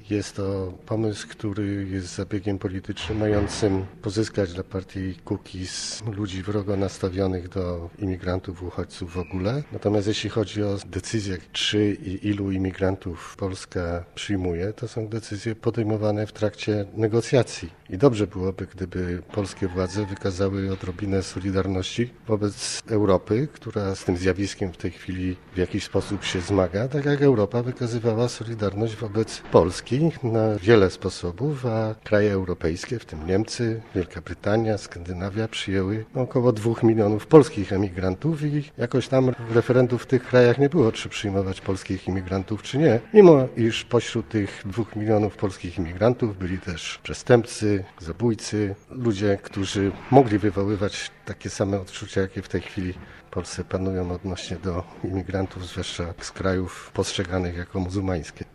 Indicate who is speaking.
Speaker 1: Jest to pomysł, który jest zabiegiem politycznym mającym pozyskać dla partii Kukiz ludzi wrogo nastawionych do imigrantów, uchodźców w ogóle. Natomiast jeśli chodzi o decyzję, czy i ilu imigrantów Polska przyjmuje, to są decyzje podejmowane w trakcie negocjacji. I dobrze byłoby, gdyby polskie władze wykazały odrobinę solidarności wobec Europy, która z tym zjawiskiem w tej chwili w jakiś sposób się zmaga, tak jak Europa wykazywała solidarność wobec Polski na wiele sposobów, a kraje europejskie, w tym Niemcy, Wielka Brytania, Skandynawia przyjęły około 2 milionów polskich emigrantów i jakoś tam referendów w tych krajach nie było, czy przyjmować polskich imigrantów, czy nie. Mimo iż pośród tych 2 milionów polskich imigrantów byli też przestępcy, zabójcy, ludzie, którzy mogli wywoływać takie same odczucia, jakie w tej chwili w Polsce panują odnośnie do imigrantów, zwłaszcza z krajów postrzeganych jako muzułmańskie.